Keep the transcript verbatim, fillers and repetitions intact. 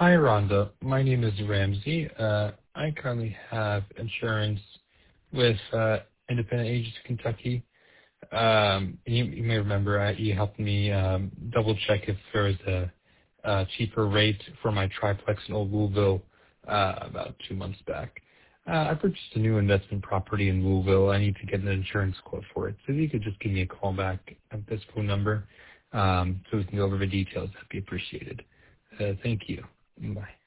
Hi, Rhonda. My name is Ramsey. Uh, I currently have insurance with uh, Independent Agents of Kentucky. Um, you, you may remember uh, you helped me um, double check if there was a, a cheaper rate for my triplex in Old Louisville uh, about two months back. Uh, I purchased a new investment property in Louisville. I need to get an insurance quote for it. So if you could just give me a call back at this phone number um, so we can go over the details, that'd be appreciated. Uh, thank you. Bye.